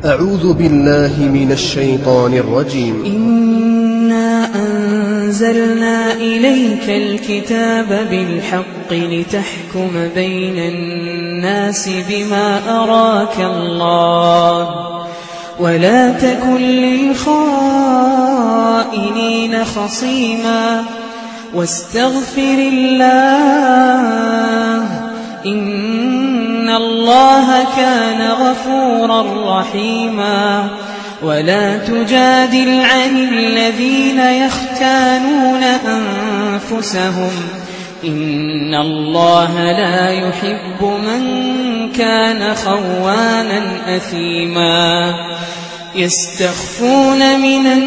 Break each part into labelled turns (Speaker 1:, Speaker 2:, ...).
Speaker 1: أعوذ بالله من الشيطان الرجيم.
Speaker 2: إنا أنزلنا إليك الكتاب بالحق لتحكم بين الناس بما أراك الله ولا تكن للخائنين خصيما واستغفر الله إن الله كان غفورا رحيما. ولا تجادل عن الذين يختانون أنفسهم إن الله لا يحب من كان خوانا أثيما. يستخفون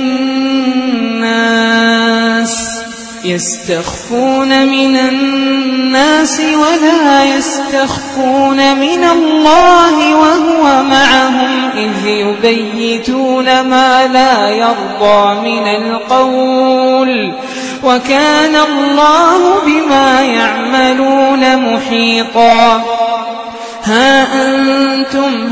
Speaker 2: من الناس ولا يستخفون من الله وهو معهم إذ يبيتون ما لا يرضى من القول وكان الله بما يعملون محيطا. ها أنتم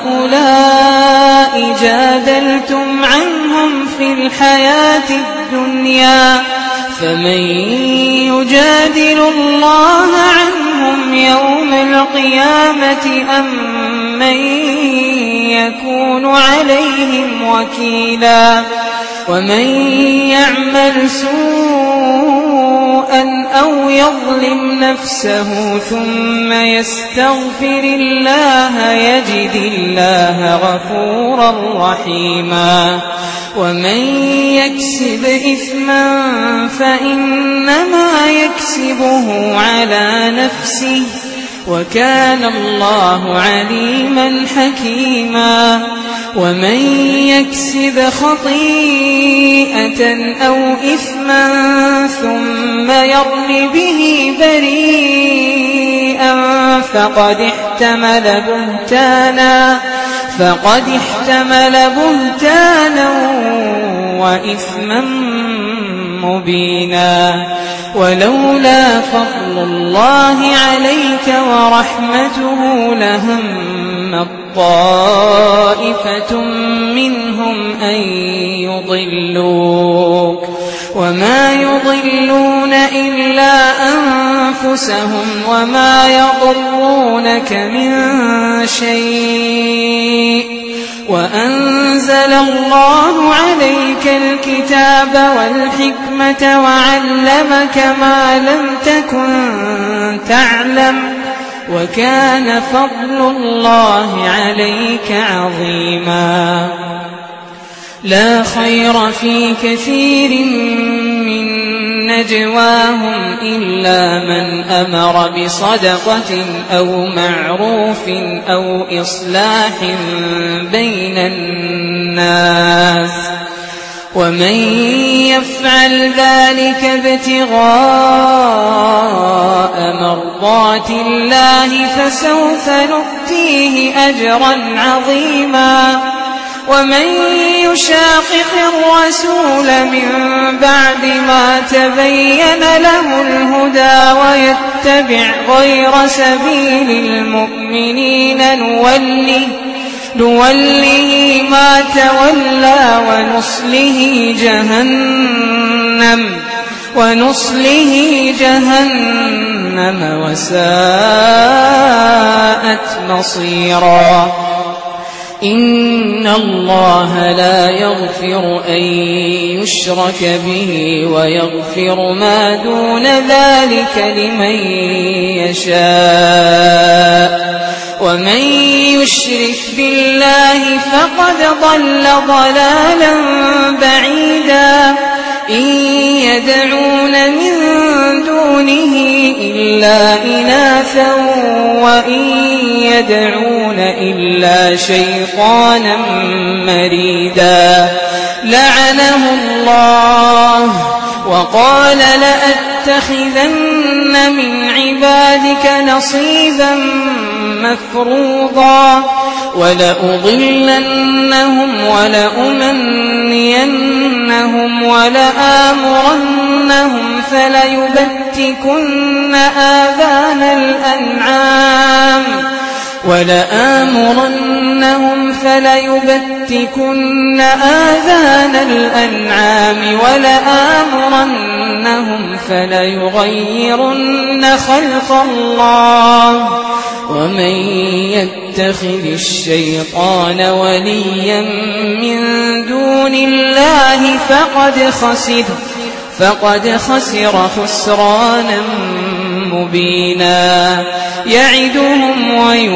Speaker 2: هؤلاء جادلتم عنهم في الحياة الدنيا فمن يجادل الله عنهم يوم القيامة أم من يكون عليهم وكيلا. ومن يعمل سوءا أو يظلم نفسه ثم يستغفر الله يجد الله غفورا رحيما. ومن يكسب إثما فإنما يكسبه على نفسه وكان الله عليما حكيما. ومن يكسب خطيئة أو إثما ثم يرم به بريئا فقد احتمل بهتانا وإثما مبينا. ولولا فضل الله عليك ورحمته لهم طائفة منهم أن يضلوك وما يضلون إلا أنفسهم وما يضرونك من شيء. وأنزل الله عليك الكتاب والحكمة وعلمك ما لم تكن تعلم وكان فضل الله عليك عظيما. لا خير في كثير من نجواهم إلا من أمر بصدقة أو معروف أو إصلاح بين الناس ومن يفعل ذلك ابتغاء مرضات الله فسوف نؤتيه أجرا عظيما. ومن يشاقق الرسول من بعد ما تبين له الهدى ويتبع غير سبيل المؤمنين نوله ما تولى ونصله جهنم وساءت مصيرا. إن الله لا يغفر أن يشرك به ويغفر ما دون ذلك لمن يشاء ومن يشرك بالله فقد ضل ضلالا بعيدا. إن يدعون من دونه إلا إناثا وإن يدعون إلا شيطانا مريدا. لعنه الله وقال لأتخذن من عبادك نصيبا مفروضا ولأضلنهم ولأمنينهم ولآمرنهم فليبتكن آذان الأنعام ولآمرنهم لَأُضِلَّنَّهُمْ فَلَيُبَتِّكُنَّ آذَانَ الْأَنْعَامِ وَلَآمُرَنَّهُمْ فَلَيُغَيِّرُنَّ خَلْقَ اللَّهِ وَمَن يَتَّخِذِ الشَّيْطَانَ وَلِيًّا مِّن دُونِ اللَّهِ فقد خسر خسرانا مبينا يعدهم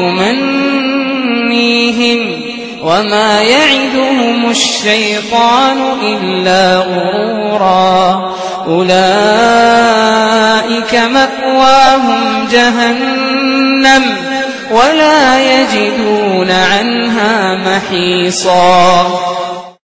Speaker 2: ويمنيهم وما يعدهم الشيطان إلا غرورا أولئك مأواهم جهنم ولا يجدون عنها محيصا